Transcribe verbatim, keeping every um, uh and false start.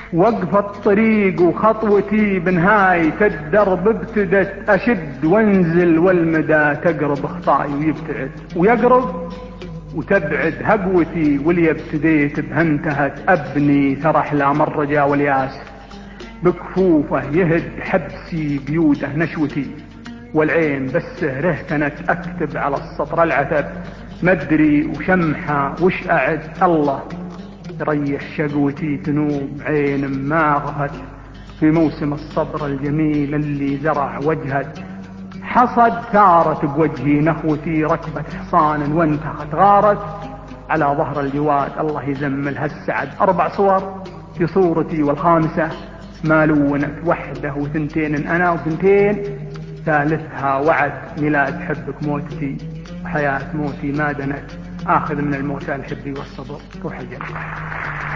وقف الطريق وخطوتي بنهاية الدرب ابتدت أشد وانزل والمدى تقرب اخطائي ويبتعد ويقرب وتبعد هقوتي واللي ابتديت بهنتهت أبني ثرح لا مر جا والياس بكفوفه يهد حبسي بيوده نشوتي والعين بس رهتنت أكتب على السطر العتب مدري وشمحة وش أعد الله تريح شقوتي تنوب عين ما غهت في موسم الصبر الجميل اللي زرع وجهت حصد ثارت بوجهي نخوتي ركبة حصان وانتخت غارت على ظهر الجواد الله يزمل هالسعد أربع صور في صورتي والخامسة ما لونت وحده وثنتين أنا وثنتين ثالثها وعد ميلاد حبك موتتي وحياة موتي ما دنت آخذ من الموتى الحبي والصبر روح الجنة.